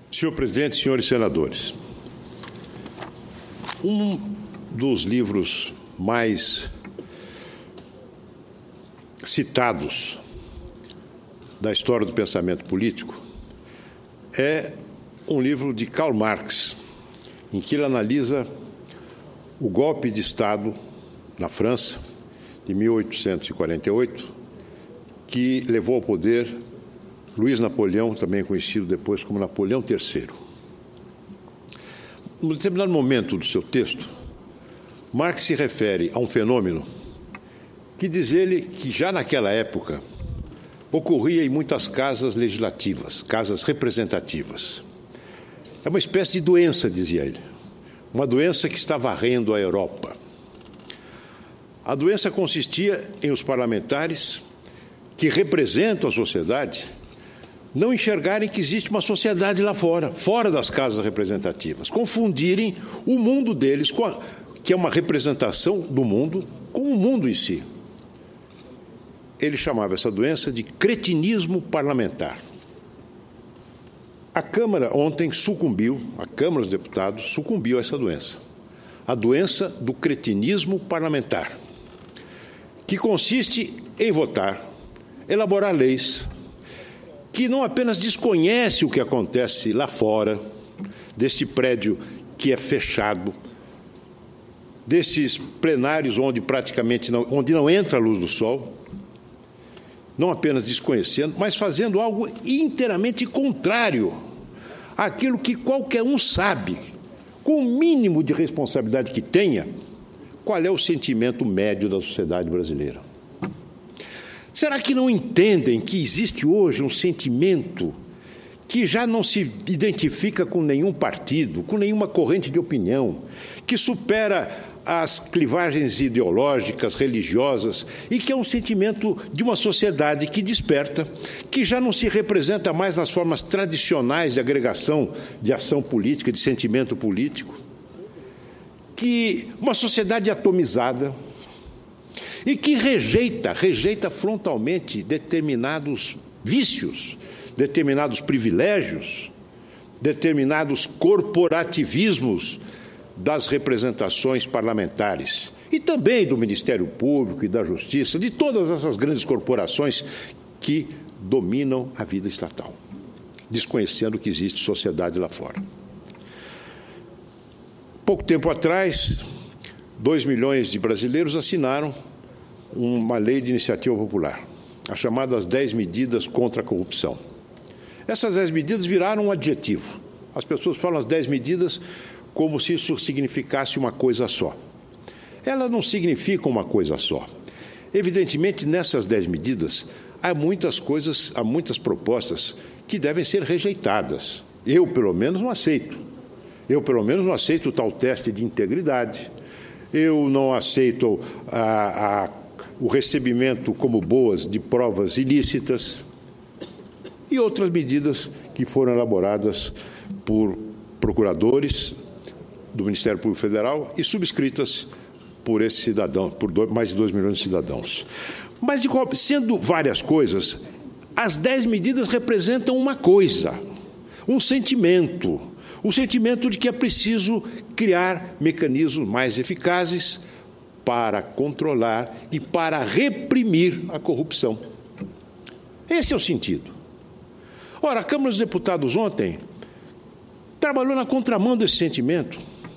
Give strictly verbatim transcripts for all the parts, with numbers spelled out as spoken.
Senhor presidente, senhores senadores, um dos livros mais citados da história do pensamento político é um livro de Karl Marx, em que ele analisa o golpe de Estado na França de mil oitocentos e quarenta e oito, que levou ao poder Luiz Napoleão, também conhecido depois como Napoleão terceiro. Em um determinado momento do seu texto, Marx se refere a um fenômeno que diz ele que já naquela época ocorria em muitas casas legislativas, casas representativas. É uma espécie de doença, dizia ele, uma doença que está varrendo a Europa. A doença consistia em os parlamentares que representam a sociedade não enxergarem que existe uma sociedade lá fora, fora das casas representativas, confundirem o mundo deles, com a, que é uma representação do mundo, com o mundo em si. Ele chamava essa doença de cretinismo parlamentar. A Câmara ontem sucumbiu, a Câmara dos Deputados sucumbiu a essa doença, a doença do cretinismo parlamentar, que consiste em votar, elaborar leis, que não apenas desconhece o que acontece lá fora, deste prédio que é fechado, desses plenários onde praticamente não, onde não entra a luz do sol, não apenas desconhecendo, mas fazendo algo inteiramente contrário àquilo que qualquer um sabe, com o mínimo de responsabilidade que tenha, qual é o sentimento médio da sociedade brasileira. Será que não entendem que existe hoje um sentimento que já não se identifica com nenhum partido, com nenhuma corrente de opinião, que supera as clivagens ideológicas, religiosas, e que é um sentimento de uma sociedade que desperta, que já não se representa mais nas formas tradicionais de agregação de ação política, de sentimento político, que uma sociedade atomizada, e que rejeita, rejeita frontalmente determinados vícios, determinados privilégios, determinados corporativismos das representações parlamentares e também do Ministério Público e da Justiça, de todas essas grandes corporações que dominam a vida estatal, desconhecendo que existe sociedade lá fora. Pouco tempo atrás, dois milhões de brasileiros assinaram uma lei de iniciativa popular, as chamadas dez medidas contra a corrupção. Essas dez medidas viraram um adjetivo. As pessoas falam as dez medidas como se isso significasse uma coisa só. Elas não significam uma coisa só. Evidentemente, nessas dez medidas, há muitas coisas, há muitas propostas que devem ser rejeitadas. Eu, pelo menos, não aceito. Eu, pelo menos, não aceito o tal teste de integridade. Eu não aceito a, a, o recebimento como boas de provas ilícitas e outras medidas que foram elaboradas por procuradores do Ministério Público Federal e subscritas por esse cidadão, por dois, mais de dois milhões de cidadãos. Mas, sendo várias coisas, as dez medidas representam uma coisa, um sentimento, o sentimento de que é preciso criar mecanismos mais eficazes para controlar e para reprimir a corrupção. Esse é o sentido. Ora, a Câmara dos Deputados ontem trabalhou na contramão desse sentimento.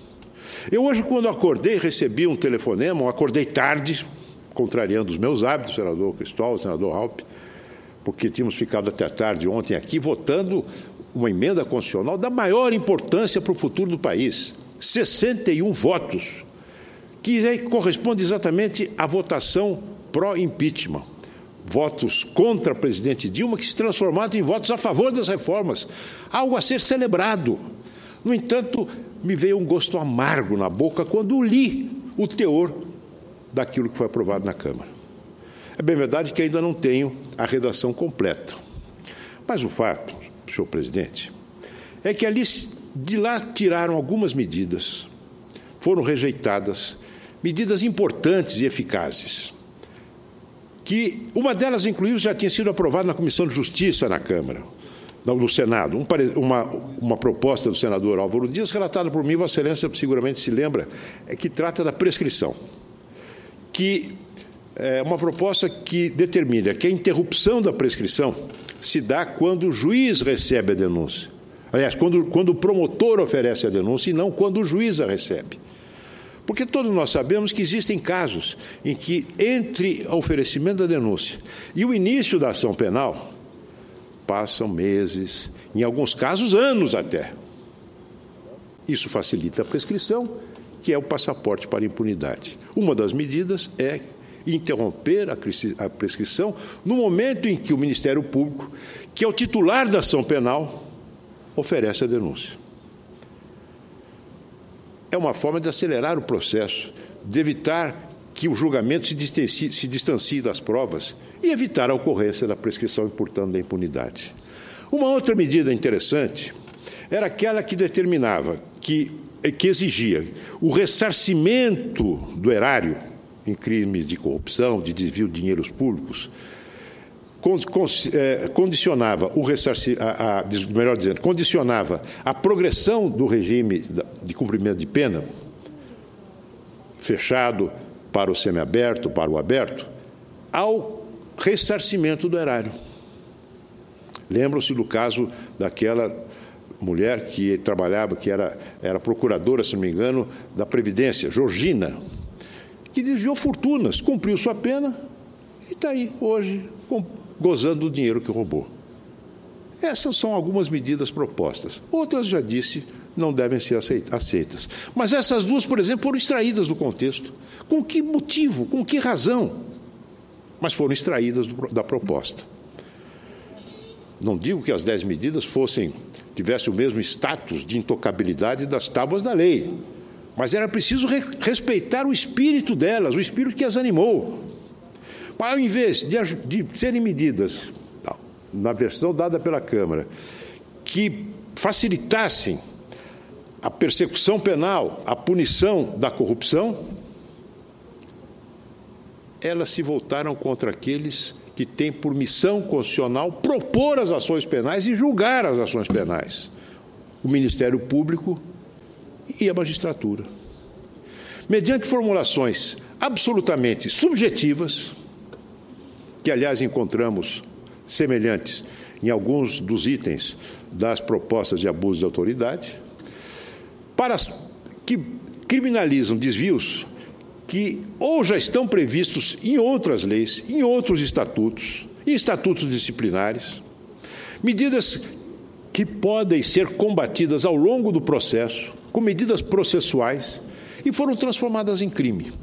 Eu hoje, quando acordei, recebi um telefonema, acordei tarde, contrariando os meus hábitos, senador Cristóvão, senador Raupp, porque tínhamos ficado até tarde ontem aqui votando uma emenda constitucional da maior importância para o futuro do país, sessenta e um votos, que corresponde exatamente à votação pró-impeachment, votos contra a presidente Dilma que se transformaram em votos a favor das reformas, algo a ser celebrado. No entanto, me veio um gosto amargo na boca quando li o teor daquilo que foi aprovado na Câmara. É bem verdade que ainda não tenho a redação completa, mas o fato, senhor presidente, é que ali, de lá tiraram algumas medidas, foram rejeitadas, medidas importantes e eficazes, que uma delas, inclusive, já tinha sido aprovada na Comissão de Justiça na Câmara, no Senado, um, uma, uma proposta do senador Álvaro Dias, relatada por mim, Vossa Excelência seguramente se lembra, é que trata da prescrição, que é uma proposta que determina que a interrupção da prescrição se dá quando o juiz recebe a denúncia. Aliás, quando, quando o promotor oferece a denúncia e não quando o juiz a recebe. Porque todos nós sabemos que existem casos em que, entre o oferecimento da denúncia e o início da ação penal, passam meses, em alguns casos anos até. Isso facilita a prescrição, que é o passaporte para a impunidade. Uma das medidas é interromper a prescrição no momento em que o Ministério Público, que é o titular da ação penal, oferece a denúncia. É uma forma de acelerar o processo, de evitar que o julgamento se distancie, se distancie das provas e evitar a ocorrência da prescrição e, portanto, da impunidade. Uma outra medida interessante era aquela que determinava, que, que exigia o ressarcimento do erário em crimes de corrupção, de desvio de dinheiros públicos, condicionava o ressarci, a, a, melhor dizendo, condicionava a progressão do regime de cumprimento de pena, fechado para o semiaberto, para o aberto, ao ressarcimento do erário. Lembram-se do caso daquela mulher que trabalhava, que era, era procuradora, se não me engano, da Previdência, Georgina, que desviou fortunas, cumpriu sua pena e está aí hoje com, gozando do dinheiro que roubou. Essas são algumas medidas propostas. Outras, já disse, não devem ser aceitas. Mas essas duas, por exemplo, foram extraídas do contexto. Com que motivo? Com que razão? Mas foram extraídas do, da proposta. Não digo que as dez medidas fossem, tivessem o mesmo status de intocabilidade das tábuas da lei, mas era preciso re, respeitar o espírito delas, o espírito que as animou. Mas, ao invés de, de serem medidas, na versão dada pela Câmara, que facilitassem a persecução penal, a punição da corrupção, elas se voltaram contra aqueles que têm por missão constitucional propor as ações penais e julgar as ações penais. O Ministério Público e a magistratura. Mediante formulações absolutamente subjetivas, que, aliás, encontramos semelhantes em alguns dos itens das propostas de abuso de autoridade, para que criminalizam desvios que ou já estão previstos em outras leis, em outros estatutos, em estatutos disciplinares, medidas que podem ser combatidas ao longo do processo, com medidas processuais, e foram transformadas em crime.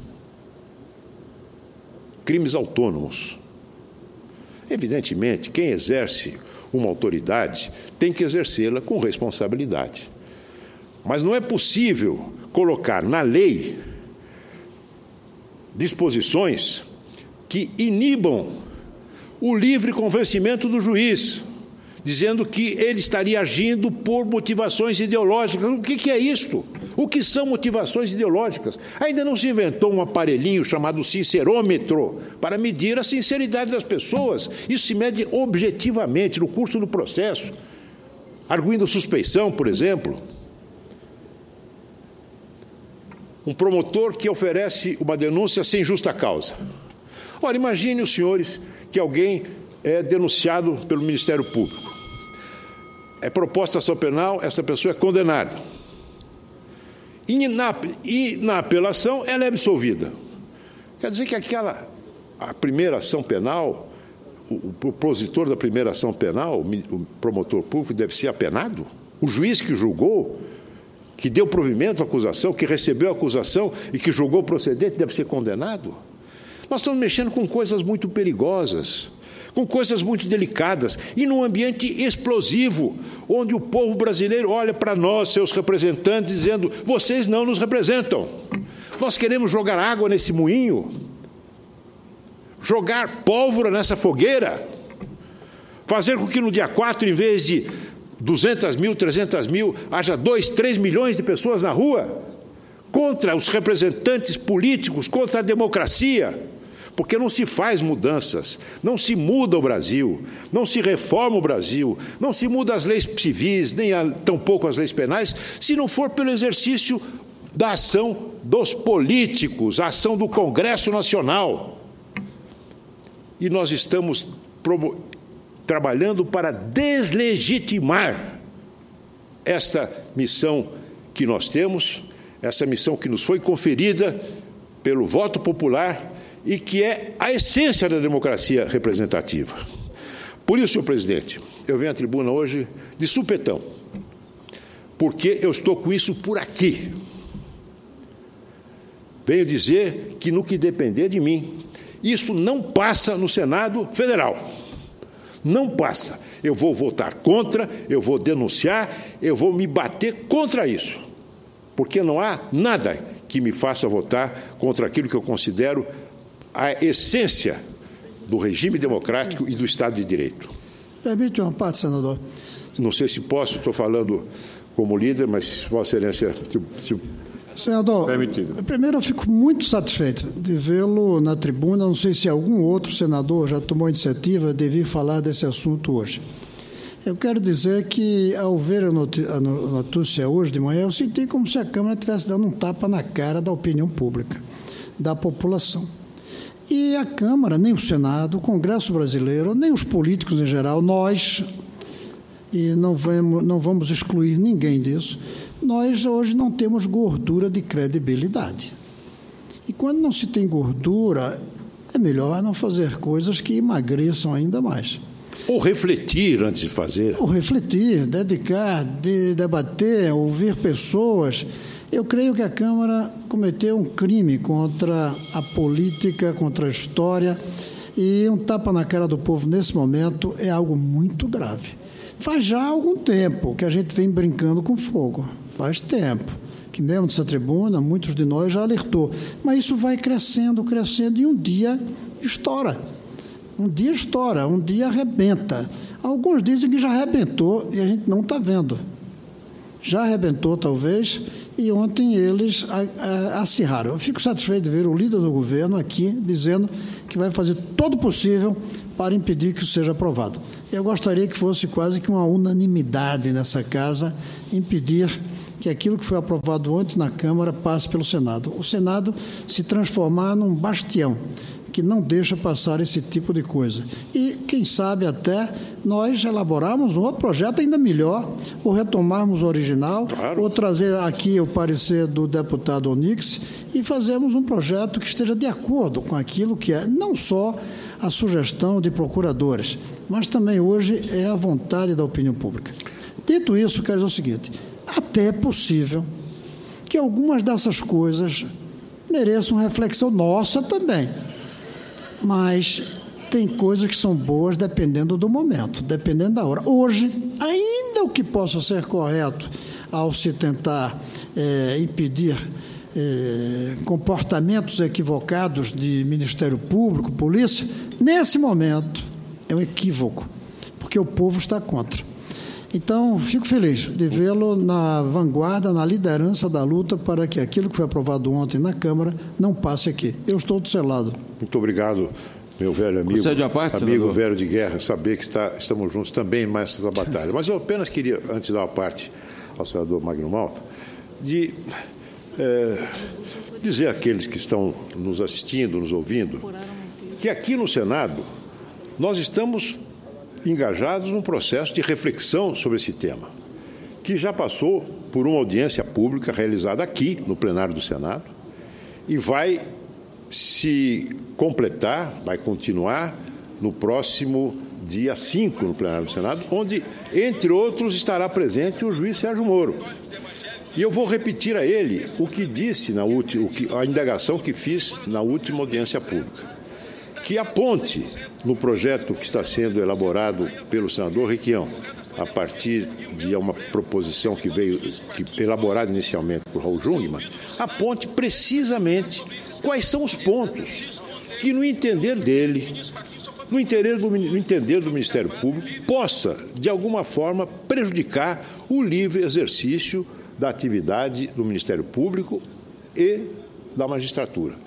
Crimes autônomos. Evidentemente, quem exerce uma autoridade tem que exercê-la com responsabilidade. Mas não é possível colocar na lei disposições que inibam o livre convencimento do juiz, dizendo que ele estaria agindo por motivações ideológicas. O que, que é isto? O que são motivações ideológicas? Ainda não se inventou um aparelhinho chamado sincerômetro para medir a sinceridade das pessoas. Isso se mede objetivamente no curso do processo, arguindo suspeição, por exemplo. Um promotor que oferece uma denúncia sem justa causa. Ora, imagine os senhores que alguém é denunciado pelo Ministério Público. É proposta ação penal, essa pessoa é condenada. E na, e na apelação ela é absolvida. Quer dizer que aquela, a primeira ação penal, o, o propositor da primeira ação penal, o promotor público, deve ser apenado? O juiz que julgou, que deu provimento à acusação, que recebeu a acusação e que julgou procedente, deve ser condenado? Nós estamos mexendo com coisas muito perigosas, com coisas muito delicadas, e num ambiente explosivo, onde o povo brasileiro olha para nós, seus representantes, dizendo: vocês não nos representam. Nós queremos jogar água nesse moinho, jogar pólvora nessa fogueira, fazer com que no dia quatro, em vez de duzentas mil, trezentas mil, haja dois, três milhões de pessoas na rua, contra os representantes políticos, contra a democracia, porque não se faz mudanças, não se muda o Brasil, não se reforma o Brasil, não se muda as leis civis, nem a, tampouco as leis penais, se não for pelo exercício da ação dos políticos, a ação do Congresso Nacional. E nós estamos trabalhando para deslegitimar esta missão que nós temos, essa missão que nos foi conferida pelo voto popular e que é a essência da democracia representativa. Por isso, senhor presidente, eu venho à tribuna hoje de supetão, porque eu estou com isso por aqui. Venho dizer que, no que depender de mim, isso não passa no Senado Federal. Não passa. Eu vou votar contra, eu vou denunciar, eu vou me bater contra isso. Porque não há nada que me faça votar contra aquilo que eu considero a essência do regime democrático e do Estado de Direito. Permite uma parte, senador. Não sei se posso, estou falando como líder, mas Vossa Excelência... Se, se Senador, permitido. Primeiro eu fico muito satisfeito de vê-lo na tribuna. Não sei se algum outro senador já tomou a iniciativa de vir falar desse assunto hoje. Eu quero dizer que, ao ver a notícia hoje de manhã, eu senti como se a Câmara estivesse dando um tapa na cara da opinião pública, da população. E a Câmara, nem o Senado, o Congresso Brasileiro, nem os políticos em geral, nós, e não vamos, não vamos excluir ninguém disso, nós hoje não temos gordura de credibilidade. E quando não se tem gordura, é melhor não fazer coisas que emagreçam ainda mais. Ou refletir antes de fazer. Ou refletir, dedicar, de debater, ouvir pessoas. Eu creio que a Câmara cometeu um crime contra a política, contra a história, e um tapa na cara do povo nesse momento é algo muito grave. Faz já algum tempo que a gente vem brincando com fogo. Faz tempo que mesmo nessa tribuna, muitos de nós já alertou. Mas isso vai crescendo, crescendo, e um dia estoura. Um dia estoura, um dia arrebenta. Alguns dizem que já arrebentou e a gente não está vendo. Já arrebentou, talvez, e ontem eles acirraram. Eu fico satisfeito de ver o líder do governo aqui dizendo que vai fazer todo o possível para impedir que isso seja aprovado. Eu gostaria que fosse quase que uma unanimidade nessa casa impedir que aquilo que foi aprovado ontem na Câmara passe pelo Senado. O Senado se transformar num bastião que não deixa passar esse tipo de coisa. E, quem sabe, até nós elaborarmos um outro projeto ainda melhor, ou retomarmos o original, claro, ou trazer aqui o parecer do deputado Onix e fazermos um projeto que esteja de acordo com aquilo que é não só a sugestão de procuradores, mas também hoje é a vontade da opinião pública. Dito isso, quero dizer o seguinte: até é possível que algumas dessas coisas mereçam reflexão nossa também. Mas tem coisas que são boas dependendo do momento, dependendo da hora. Hoje, ainda o que possa ser correto ao se tentar é, impedir é, comportamentos equivocados de Ministério Público, polícia, nesse momento é um equívoco, porque o povo está contra. Então, fico feliz de vê-lo na vanguarda, na liderança da luta para que aquilo que foi aprovado ontem na Câmara não passe aqui. Eu estou do seu lado. Muito obrigado, meu velho amigo, parte, amigo senador? velho de guerra, saber que está, estamos juntos também nessa batalha. Mas eu apenas queria, antes de dar uma parte ao senador Magno Malta, de é, dizer àqueles que estão nos assistindo, nos ouvindo, que aqui no Senado nós estamos engajados num processo de reflexão sobre esse tema, que já passou por uma audiência pública realizada aqui, no plenário do Senado, e vai se completar, vai continuar no próximo dia cinco, no plenário do Senado, onde, entre outros, estará presente o juiz Sérgio Moro. E eu vou repetir a ele o que disse, na última, a indagação que fiz na última audiência pública, que aponte no projeto que está sendo elaborado pelo senador Requião, a partir de uma proposição que veio, que, elaborada inicialmente por Raul Jungmann, aponte precisamente quais são os pontos que, no entender dele, no entender do, no entender do Ministério Público, possa, de alguma forma, prejudicar o livre exercício da atividade do Ministério Público e da magistratura.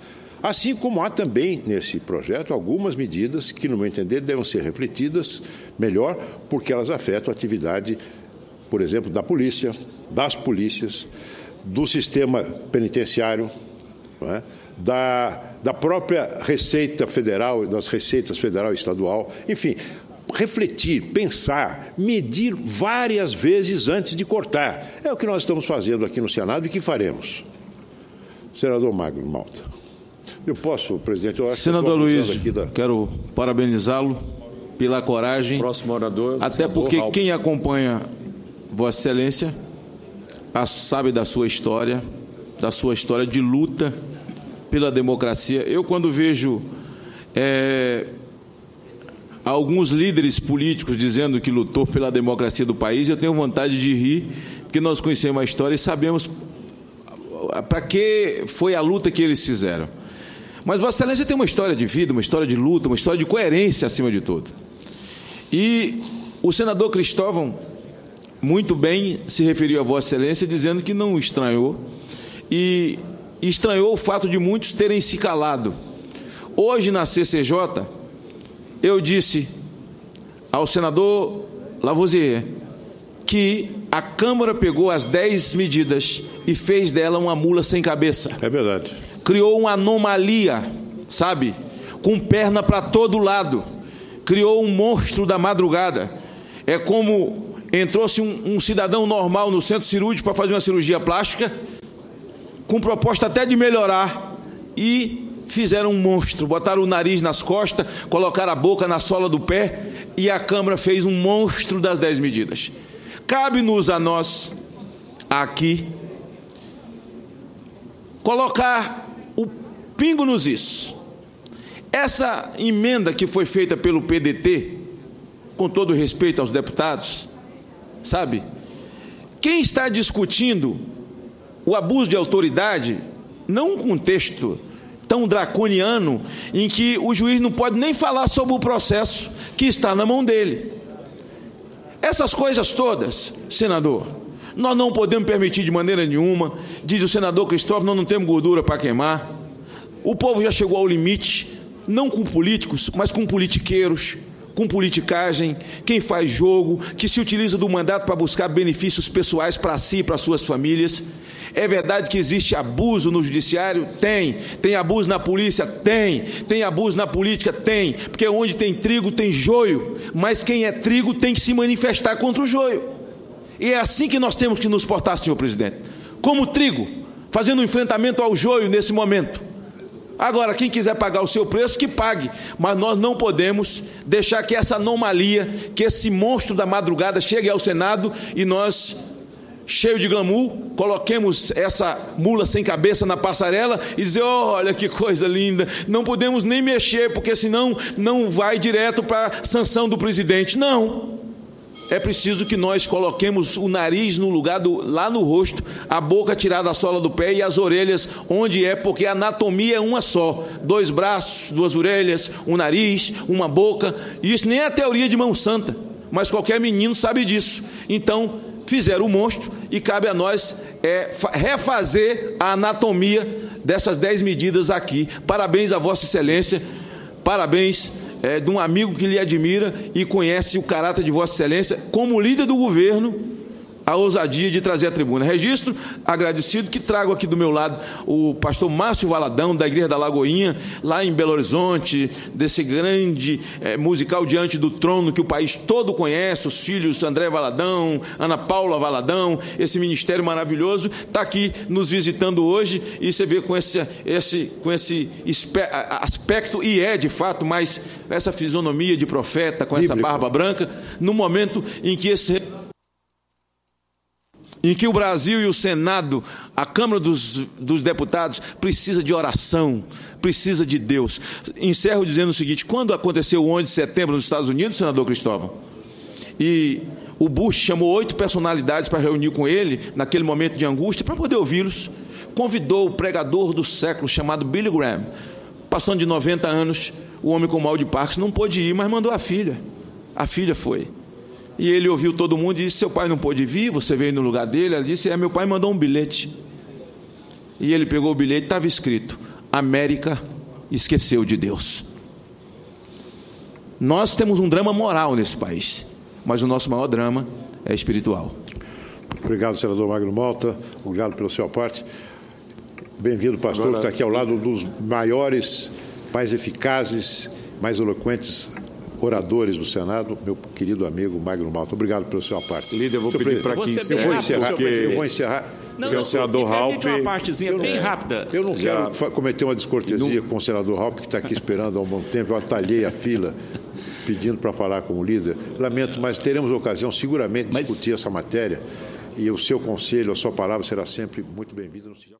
Assim como há também nesse projeto algumas medidas que, no meu entender, devem ser refletidas melhor, porque elas afetam a atividade, por exemplo, da polícia, das polícias, do sistema penitenciário, não é? da, da própria Receita Federal, das Receitas Federal e Estadual, enfim, refletir, pensar, medir várias vezes antes de cortar. É o que nós estamos fazendo aqui no Senado e que faremos. Senador Magno Malta. Eu posso, presidente? Eu acho Senador Luiz, da... quero parabenizá-lo pela coragem. Próximo orador. Até porque Raul. Quem acompanha Vossa Excelência a, sabe da sua história, da sua história de luta pela democracia. Eu, quando vejo é, alguns líderes políticos dizendo que lutou pela democracia do país, eu tenho vontade de rir, porque nós conhecemos a história e sabemos para que foi a luta que eles fizeram. Mas Vossa Excelência tem uma história de vida, uma história de luta, uma história de coerência acima de tudo. E o senador Cristóvão muito bem se referiu a Vossa Excelência, dizendo que não estranhou, e estranhou o fato de muitos terem se calado. Hoje, na C C J, eu disse ao senador Lavoisier que a Câmara pegou as dez medidas e fez dela uma mula sem cabeça. É verdade. Criou uma anomalia, sabe, com perna para todo lado. Criou um monstro da madrugada. É como entrou-se um, um cidadão normal no centro cirúrgico para fazer uma cirurgia plástica, com proposta até de melhorar, e fizeram um monstro, botaram o nariz nas costas, colocaram a boca na sola do pé, e a Câmara fez um monstro das dez medidas. Cabe-nos a nós, aqui, colocar o pingo nos is. Essa emenda que foi feita pelo P D T, com todo respeito aos deputados, sabe, quem está discutindo o abuso de autoridade, não um contexto tão draconiano em que o juiz não pode nem falar sobre o processo que está na mão dele. Essas coisas todas, senador, nós não podemos permitir de maneira nenhuma. Diz o senador Cristóvão, nós não temos gordura para queimar. O povo já chegou ao limite, não com políticos, mas com politiqueiros, com politicagem, quem faz jogo, que se utiliza do mandato para buscar benefícios pessoais para si e para suas famílias. É verdade que existe abuso no judiciário? Tem. Tem abuso na polícia? Tem. Tem abuso na política? Tem. Porque onde tem trigo tem joio, mas quem é trigo tem que se manifestar contra o joio. E é assim que nós temos que nos portar, senhor presidente, como trigo, fazendo um enfrentamento ao joio nesse momento. Agora, quem quiser pagar o seu preço, que pague, mas nós não podemos deixar que essa anomalia, que esse monstro da madrugada chegue ao Senado e nós, cheio de glamour, coloquemos essa mula sem cabeça na passarela e dizer, oh, olha que coisa linda, não podemos nem mexer, porque senão não vai direto para a sanção do presidente. Não. É preciso que nós coloquemos o nariz no lugar do, lá no rosto, a boca tirada da sola do pé e as orelhas onde é, porque a anatomia é uma só. Dois braços, duas orelhas, um nariz, uma boca. Isso nem é a teoria de mão santa, mas qualquer menino sabe disso. Então, fizeram o monstro e cabe a nós é, refazer a anatomia dessas dez medidas aqui. Parabéns a Vossa Excelência, parabéns É, de um amigo que lhe admira e conhece o caráter de Vossa Excelência, como líder do governo, a ousadia de trazer a tribuna. Registro agradecido que trago aqui do meu lado o pastor Márcio Valadão, da Igreja da Lagoinha, lá em Belo Horizonte, desse grande é, musical Diante do Trono, que o país todo conhece, os filhos André Valadão, Ana Paula Valadão, esse ministério maravilhoso, está aqui nos visitando hoje, e você vê com esse, esse, com esse aspecto, e é de fato, mas essa fisionomia de profeta, com essa barba branca, no momento em que esse... em que o Brasil e o Senado, a Câmara dos, dos Deputados, precisa de oração, precisa de Deus. Encerro dizendo o seguinte, quando aconteceu o onze de setembro nos Estados Unidos, senador Cristóvão, e o Bush chamou oito personalidades para reunir com ele, naquele momento de angústia, para poder ouvi-los, convidou o pregador do século, chamado Billy Graham, passando de noventa anos, o homem com mal de Parkinson, não pôde ir, mas mandou a filha. A filha foi. E ele ouviu todo mundo e disse, seu pai não pôde vir, você veio no lugar dele? Ela disse, é, meu pai mandou um bilhete. E ele pegou o bilhete, estava escrito, América esqueceu de Deus. Nós temos um drama moral nesse país, mas o nosso maior drama é espiritual. Obrigado, senador Magno Malta. Obrigado pelo seu aporte. Bem-vindo, pastor, Agora, que está aqui ao lado dos maiores, mais eficazes, mais eloquentes oradores do Senado, meu querido amigo Magno Malta. Obrigado pelo seu aporte. Líder, eu vou pedir para que eu vou encerrar. Porque... Eu vou encerrar. Não, não, o senador Raupp... uma partezinha eu bem não, rápida. Eu não Já... quero cometer uma descortesia não... com o senador Raupp, que está aqui esperando há um bom tempo. Eu atalhei a fila pedindo para falar como líder. Lamento, mas teremos ocasião seguramente de mas... discutir essa matéria. E o seu conselho, a sua palavra será sempre muito bem-vinda.